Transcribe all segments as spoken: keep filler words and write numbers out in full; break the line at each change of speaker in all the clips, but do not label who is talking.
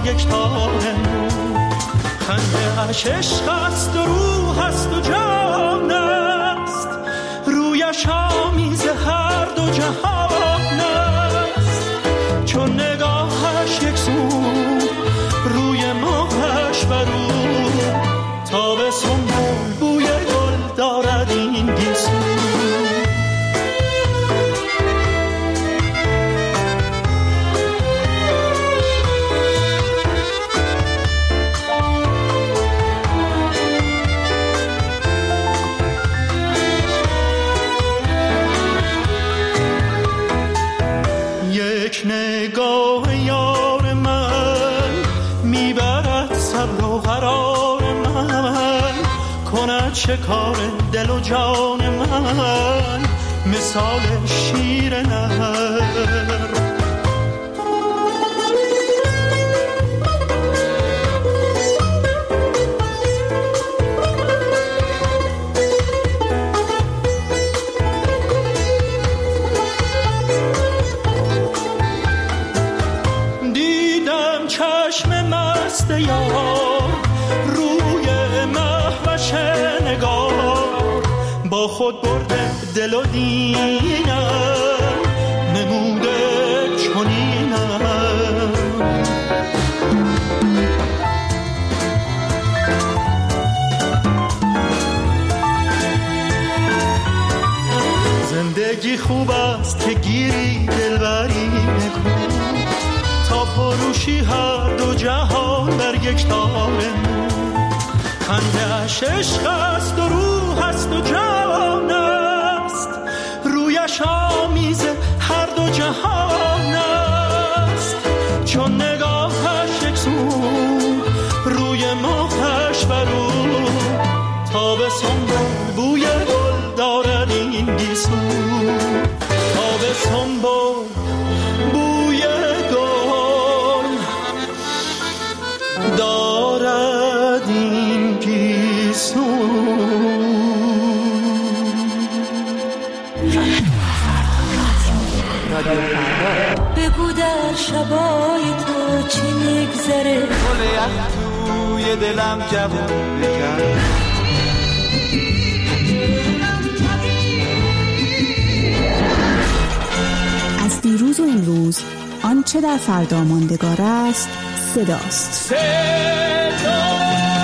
یک تار نور. خنده اش عشق است و روح است و جان است، رویش آمیز هر دو جهان است. چون نگاهش یک سو روی ماهش برو، تابستون بوی گل دارد این گیسو. یک نگاه یار من میبرد صبر و قرار من، کند شکار دل و جان من مثال شیر نر. یار روی مهوش نگار، با خود برده دل و دینم نموده چنینم. زندگی خوب است که گیری دلبری نکن، تا فروشی هر دو جهان بر یک تار نور. خنده اش عشق است و روح است و جان است، رویش آمیز هر دو جهان است. چون نگاهش یک سو روی ماهش برو، تابستون بوی گل دارد این گیسو. تابستون بوی دارد این گیسو.
بگو در شبای تو چی میگذره،
گل یخ توی دلم جوون بکن.
از دیروز و امروز آنچه در فردا ماندگار است صداست. صدا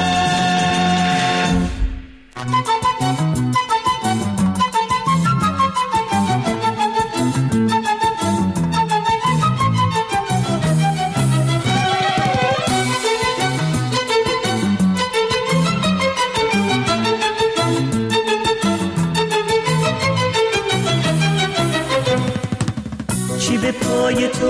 چی به پای تو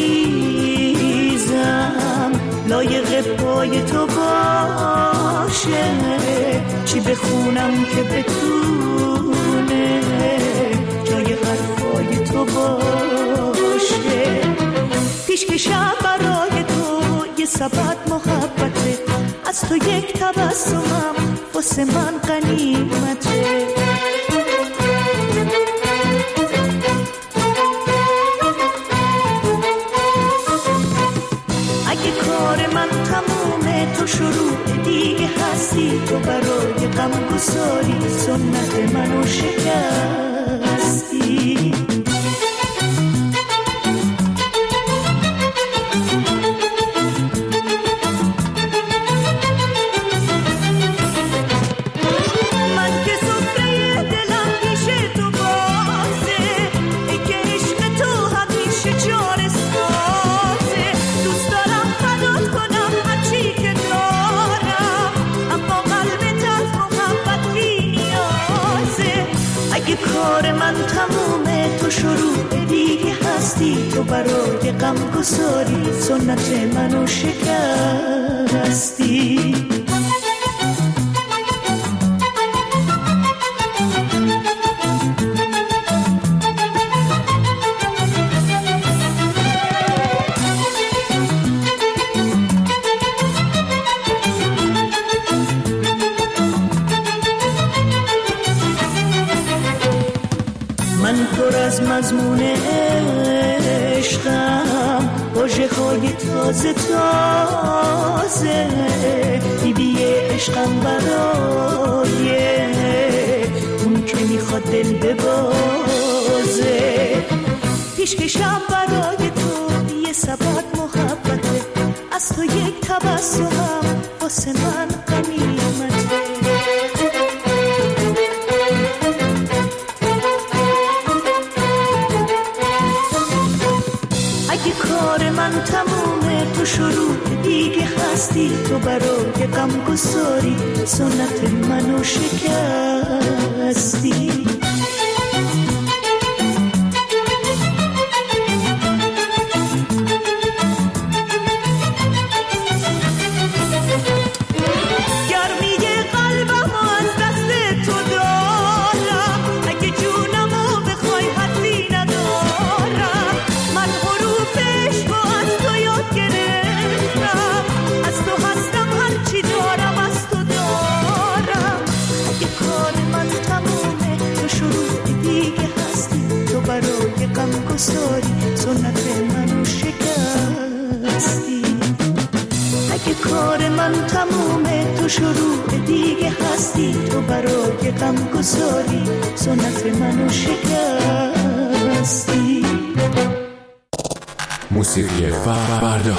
بریزم لایق پای تو باشه، چی بخونم که بتونه جای حرفای تو باشه. پیشکشم برای تو یه سبد محبته، از تو یک تبسمم واسه من غنیمته. تو شروع دیگه هستی، تو برای غم گساری سنت منو شکستی. من که سفره دلم پیش تو بازه، ای که عشق تو همیشه جار سازه. دوست دارم فدات کنم هرچی که کار من تمومه، تو شروع دیگه هستی، تو برای غم گساری سنت منو شکستی. مضمون عشقم با واژه های تازه تازه بیبی عشقم برای اون که میخواد دل ببازه. پیشکشم برای تو یه سبد محبته، از تو یک تبسمم واسه من غنیمته. اگه کار من تمومه تو شروع دیگه هستی، تو برای غم گساری سنت منو شکستی. سنت منو شکستی. اگه کار من تمومه تو شروع دیگه هستی، تو برای غم گساری سنت منو شکستی.
موسیقی فردا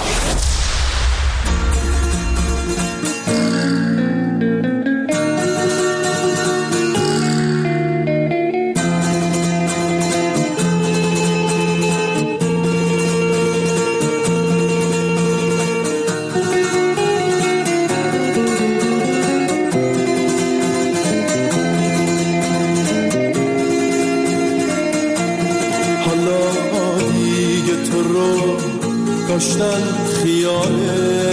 داشتن خیاله،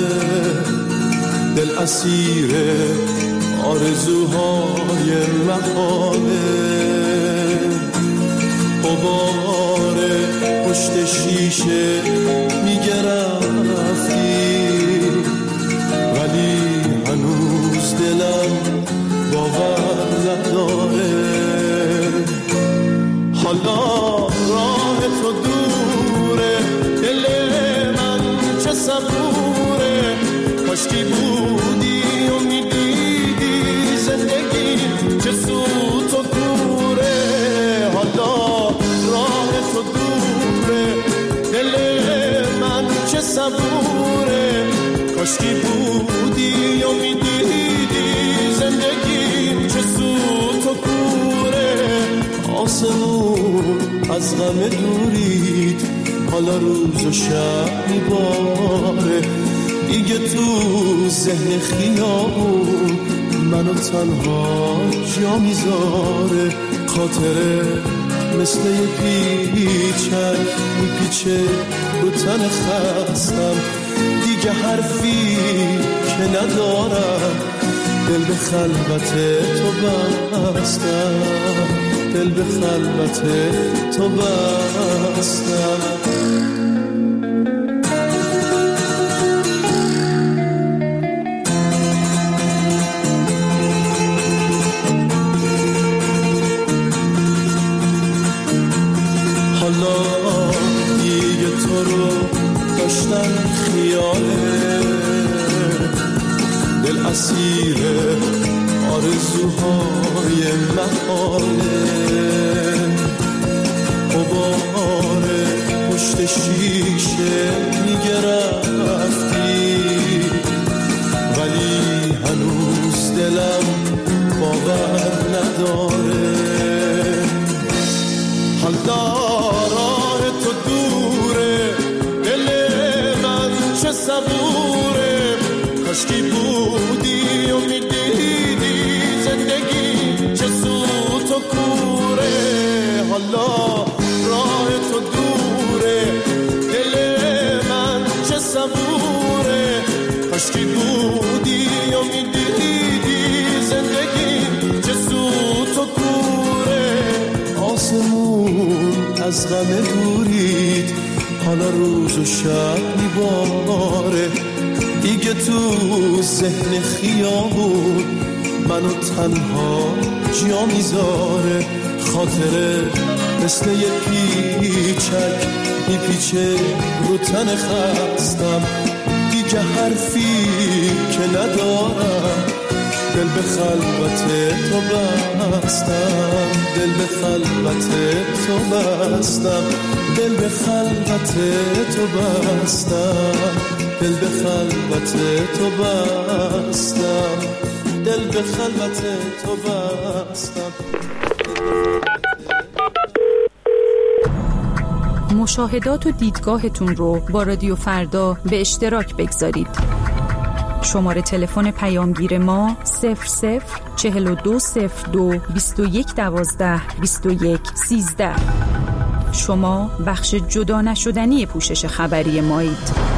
دل اسیر آرزوهای محاله. غبار پشت شیشه میگرفتی، ولی هنوز دلم باور نداره. حالا راه تو دوره، دل من چه صبوره. کاشکی بودی و میدیدی زندگی چه سوت و کوره. حالا راه تو دوره، دل من چه صبوره. کاشکی بودی و میدیدی زندگی چه سوت و کوره. آسمون از غم دورید، حالا روز و شب میباره. دیگه تو ذهن خیابون منو تنها جا میذاره. خاطره مثل یه پیچک میپیچه رو تن خستم. دیگه حرفی که ندارم، دل به خلوت تو بستم. دل به خلوت تو بستم. حالا دیگه تو رو داشتن خیاله، دل اسیر آرزوهای محاله. غبار پشت شیشه میگرفتی، ولی هنوز دلم باور نداره. حالا راه تو دوره، دل من چه صبوره. کاشکی بودی و میدیدی زندگی چه سوت و کوره. حالا راه تو دوره، دل من چه صبوره. کاشکی بودی و میدیدی زندگی چه سوت و کوره. آسمون از غم دورید، حالا روز و شب میباره. دیگه تو ذهن خیابون منو تنها جا میذاره. خاطره مثل یه پیچک میپیچه رو تن خستم، دیگه حرفی که ندارم، دل به خلوت تو بستم، دل به خلوت تو بستم، دل به خلوت تو بستم، دل به خلوت تو بستم، دل به خلوت تو بستم.
مشاهدات و دیدگاهتون رو با رادیو فردا به اشتراک بگذارید. شماره تلفن پیامگیر ما صفر صفر چهل و دو صفر دو بیست و یک دوازده بیست و یک سیزده. شما بخش جدا نشدنی پوشش خبری مایید.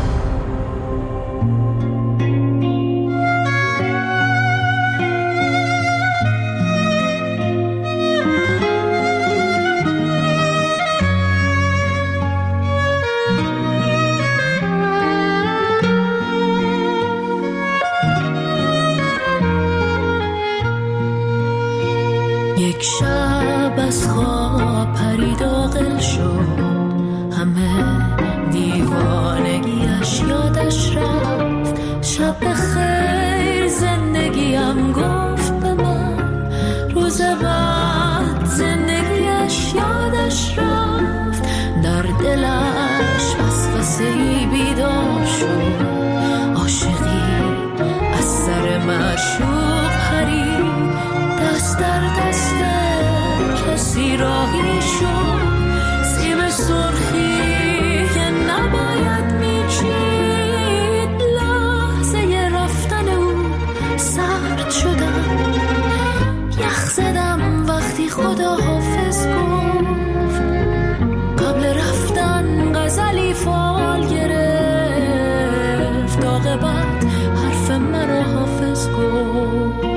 یک شب از خواب پرید عاقل شد، همه دیوانگیش یادش رفت. شب خیر زندگیم گفت به من، روز بعد زندگیش یادش رفت. در دلش وسوسه‌ای بیدار شد، عاشقی از سر معشوق پرید، دست در دست کسی راهی شد. سیب سرخی که نباید میچید، لحظه رفتن او سرد شدم. یخ زدم وقتی خدا حافظ گفت، قبل رفتن غزلی فال گرفت. عاقبت حرف مرا حافظ گفت.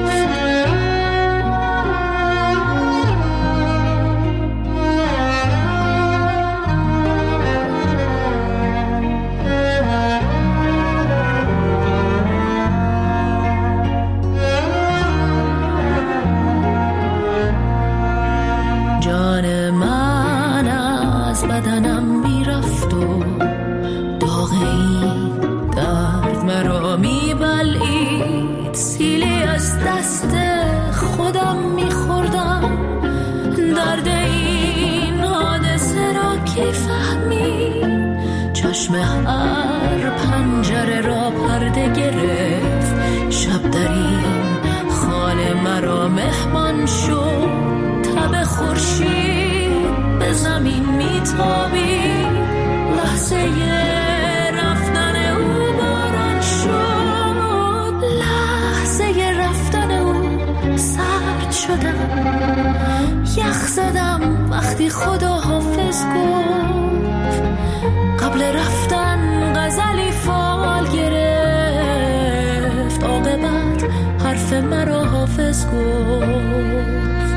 بدنم میرفت و داغ این درد مرا میبلید. سیلی از دست خودم میخوردم، درد این حادثه را کی فهمید. چشم هر پنجره را پرده گرفت، شب در این خانه مرا مهمان شد. تب خورشید به زمین میتابید، لحظه رفتن او باران شد. لحظه رفتن او سرد شدم. یخ زدم وقتی خدا حافظ گفت، قبل رفتن غزلی فال گرفت. عاقبت حرف مرا حافظ گفت.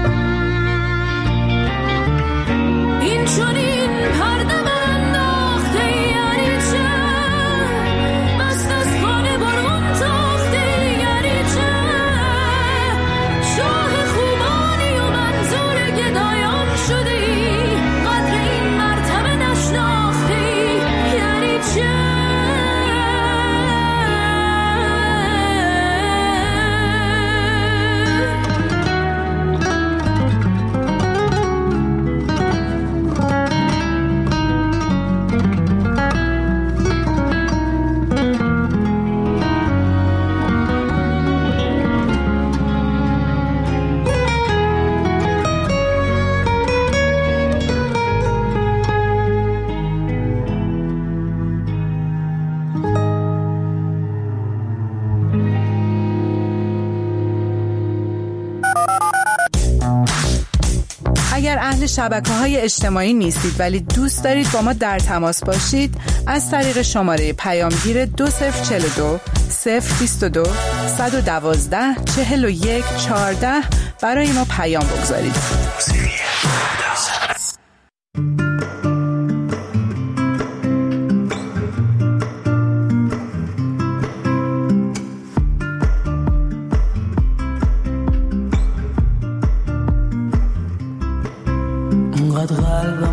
این چنین پرده برانداخته یعنی چه؟ بست از خانه برون تاخته یعنی چه؟ شاه خوبانی و منظور گدایان شدی، قدر این مرتبه نشناختی یعنی چه؟
اگر اهل شبکه‌های اجتماعی نیستید ولی دوست دارید با ما در تماس باشید، از طریق شماره پیامگیر دو صفر چهل و دو صفر بیست و دو صد و دوازده چهل و یک چهارده برای ما پیام بگذارید.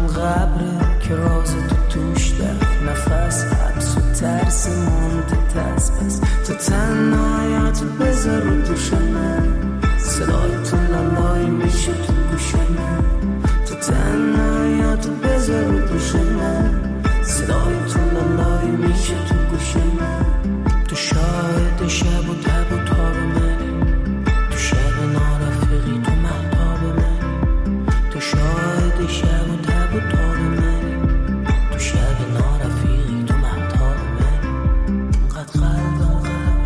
قلبم قبره که راز تو توش در نفس حبس و ترس مونده تست پس تو تنهایت بذار رو دوش من صدای تو لالای میشه تو گوش من تو تنهایت بذار رو دوش من صدای تو لالای میشه تو گوش من تو شاهد شب و تب و تاب منی تو شب نارفقی تو مهتاب منی تو شاهد شب و تب و تاب منی تو شب نارفقی تو مهتاب منی اونقدر قلبم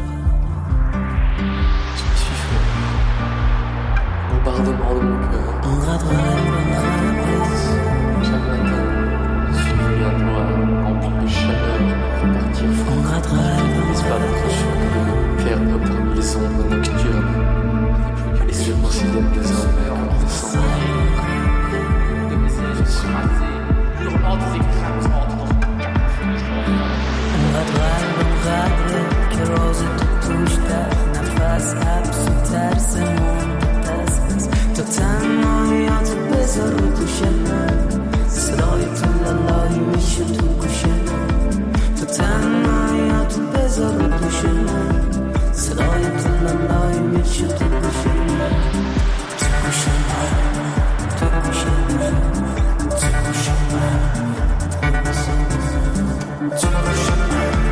Pardonne de mon cœur.
اونقدر قلبم
Chaque matin, je suis venu à toi, rempli de chaleur, pour repartir fou.
اونقدر قلبم
N'est-ce pas notre cheveux perdre parmi les ombres nocturnes? Je considère désormais comme des cendres. De mes ailes, je suis rasé, hurlant des écrasements dans une
اونقدر قلبم قبره که راز تو توش در نفس حبس و ترس مونده تست پس تو تنهایت بذار رو دوش من صدای تو لالایی میشه تو گوش من تو تنهایت بذار رو دوش من صدای تو لالایی میشه تو گوش من تو گوش من تو گوش من تو گوش من تو گوش من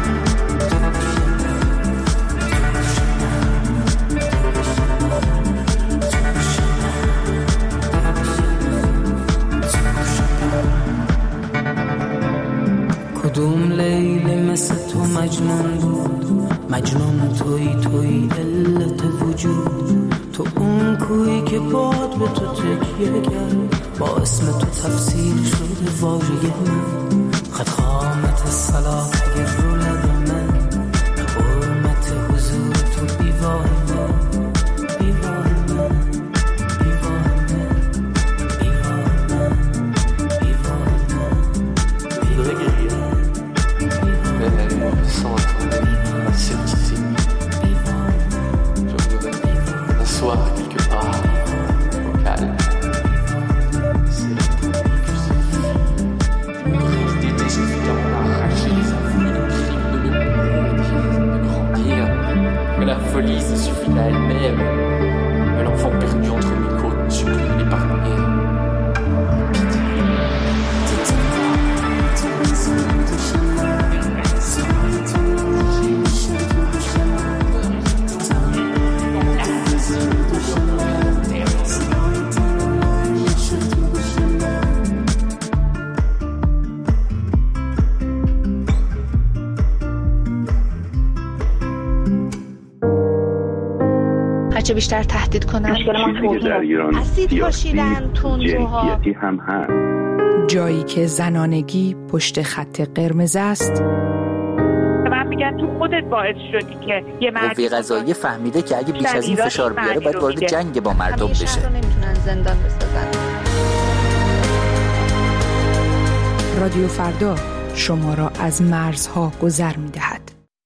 کدوم لیلی مثل تو مجنون بود مجنون توی توی علت وجود تو اون کویی که باد به تو تکیه کرد با اسم تو تفسیر شده واژه من خد خامت صلاح اگر رو لب من حرمت حضور تو بیواه من بیواه من بیواه من بیواه من بیواه من
belle, sans attendre, c'est ici. Je voudrais m'asseoir quelque part, au calme. C'est la tour que c'est. D'été, j'ai vu dans arracher les envies, le crime de me de grandir. Mais la folie, ça suffit à elle-même. Mais l'enfant perdu entre mes côtes ne supplie l'épargner.
هرچه بیشتر تهدید کنن
در ایران
اسید پاشیدن تندروها
هم هست.
جایی که زنانگی پشت خط قرمز است.
من میگن تو خودت باعث شدی که یه مرد
قوه قضاییه فهمیده که اگه بیش از این فشار بیاره باید وارد جنگ با مردم بشه.
همیشه رو نمیتونن زندان بسازن.
رادیو فردا شما را از مرزها گذر می‌دهد.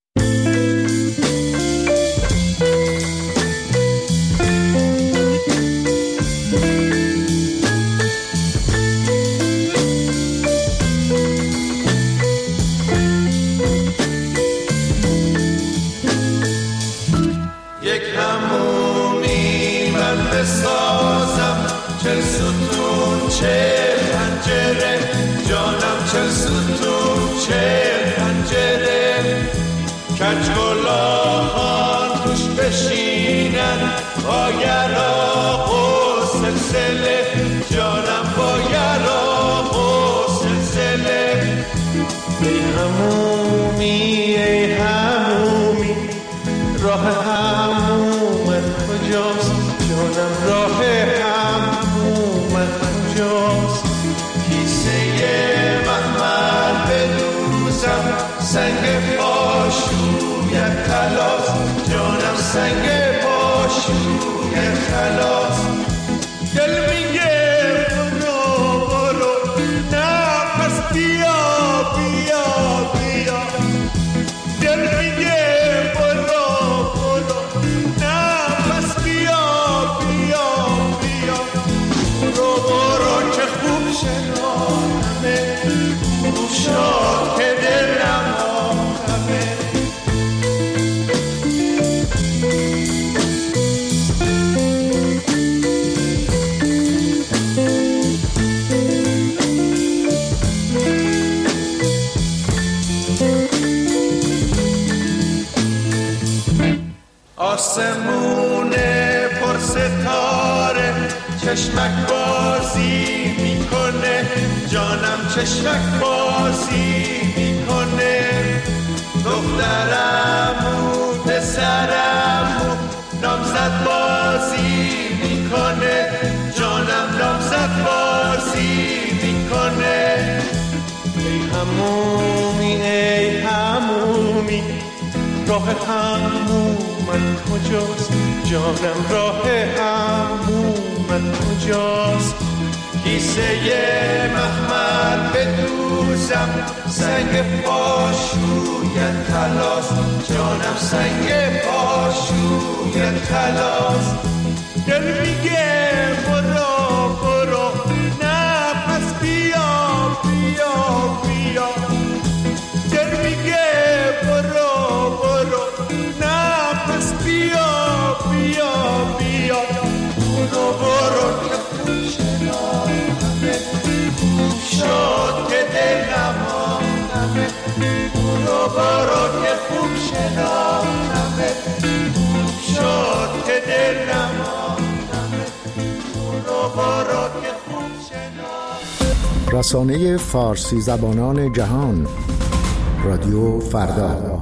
یک همومی من بسازم چل ستون چه پنجره جانم چل ستون چه پنجره کج گلاهان توش بشینن با یراق و سلسله جانم با یراق و سلسله ای همومی ای همومی راه همومت کجاست جانم راه همومت کجاست کیسه محمل بدوزم سنگ پاشویت خلاص جانم سنگ پاشویت خلاص
چشمک بازی میکنه، جانم چشمک بازی میکنه. دخترمو پسرمو نامزد بازی میکنه، جانم نامزد بازی میکنه. ای همومی ای همومی راه همومت کجاست؟ جانم راه همومت کجاست؟ کیسه مخمل بدوزم، سنگ پاشویت تلاست، جانم سنگ پاشویت تلاست. دل میگه برو برو، نه پس بیا بیا بیا. دل میگه برو برو، نه پس بیا بیا بیا. برو برو که خوب شناختمه، خوب شد که دلم آمدمه. برو برو که خوب شناختمه، خوب شد که دلم آمدمه. برو برو که خوب شناختمه.
رسانه فارسی زبانان جهان، رادیو فردا.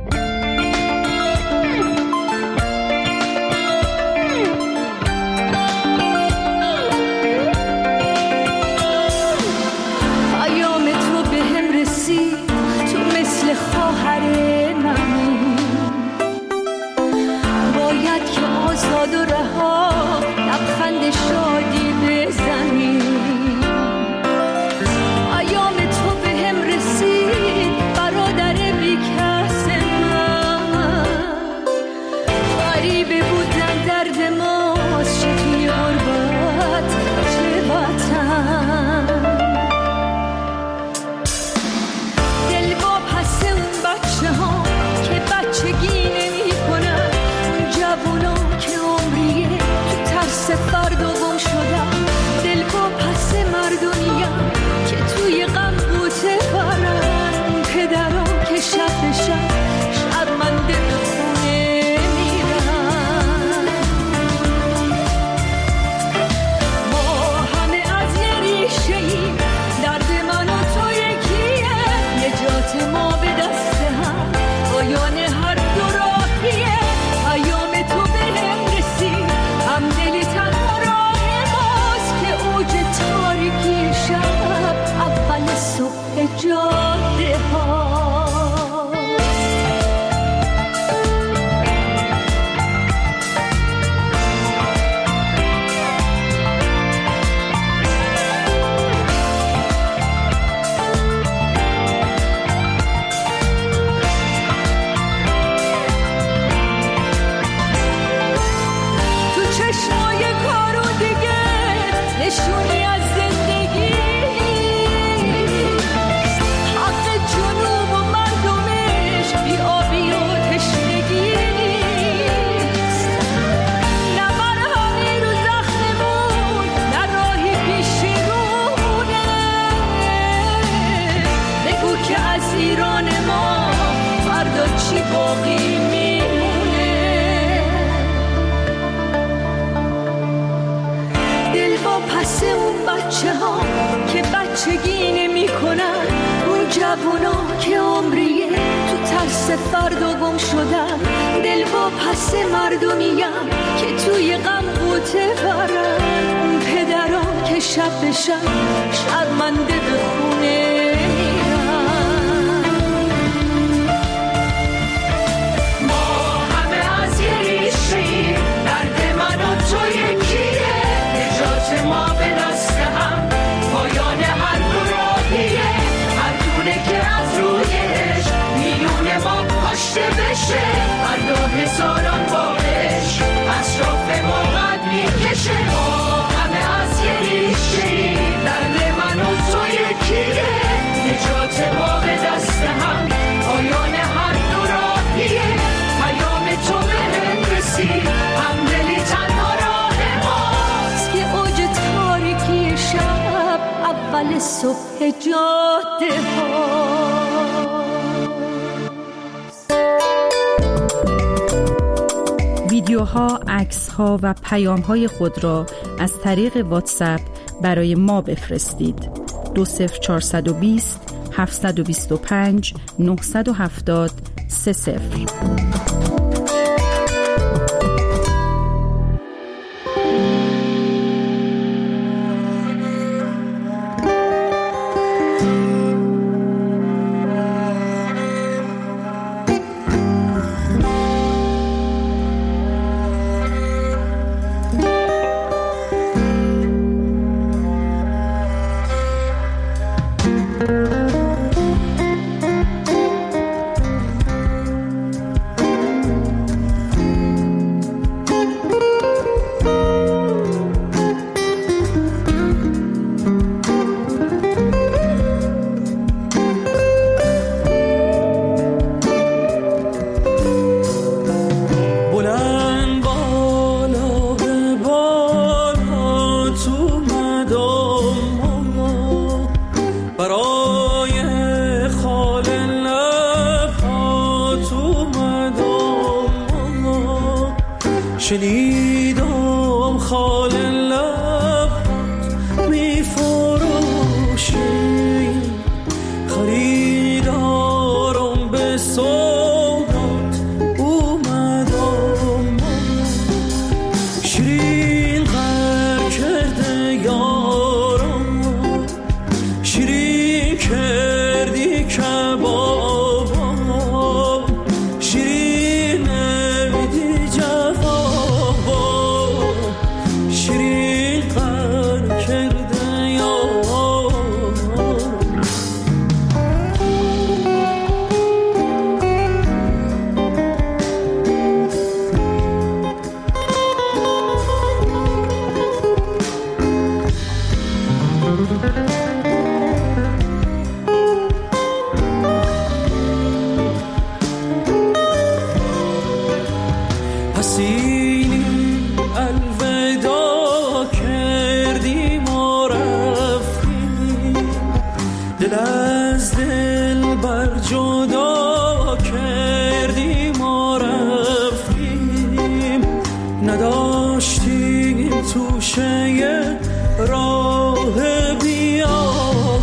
فردا گم شدم، دل با پس مردمیم که توی غم قوطه برم. اون پدرام که شب به شب شرمنده به خونه میرم. ما همه از یه ریشه‌ایم، درد من و تو یکیه. نجات ما به دست هم، پایان هر دو راهیه. هر دونه که از رویش میونه ما کشته بشه، فردا هزاران بارش اطراف ما قد میکشه. ما همه از یه ریشه‌ایم، درد من و تو یکیه. نجات ما به دست هم، پایان هر دو راهیه. پیام تو به هم رسید، همدلی تنها راه ماست که اوج تاریکی شب اول صبح جاده ها.
ویدیوها، عکس‌ها و پیام‌های خود را از طریق واتساپ برای ما بفرستید. دو صفر چهارصد و بیست هفتصد و بیست و پنج نهصد و هفتاد سه صفر.
شنیدم خال لبت می فروشی، خریدارم به صورت اومدم، شیرین غر کرده یارم، شیرین کردی کبابم، شیرین نمیدی جواب، حسینی الوداع کردی ما رفتیم، دل از دل بر جدا کردی ما رفتیم، نداشتیم توشه راه بیابون،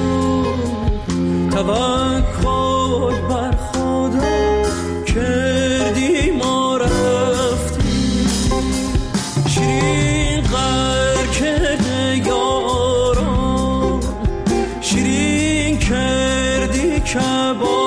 توکل بر خدا کردی ما رفتیم، شیرین غر کرده یارم، شیرین کردی کباب.